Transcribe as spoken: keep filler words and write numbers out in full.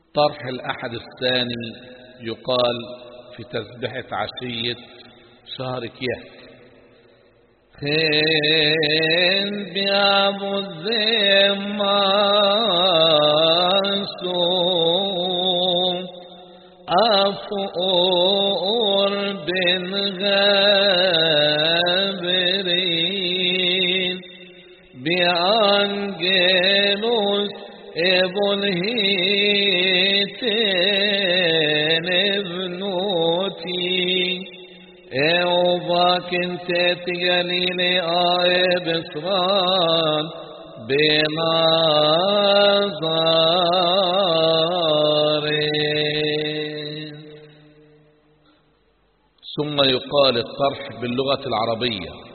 طرح الأحد الثاني يقال في تسبحة عشية شهر كيهك. خين بيابو الزماسو أفور بن غابرين بأنجلوس ابن هيتين ابنوتي اوباك انت جليل آئب اسران بنظارين. ثم يقال الطرح باللغة العربية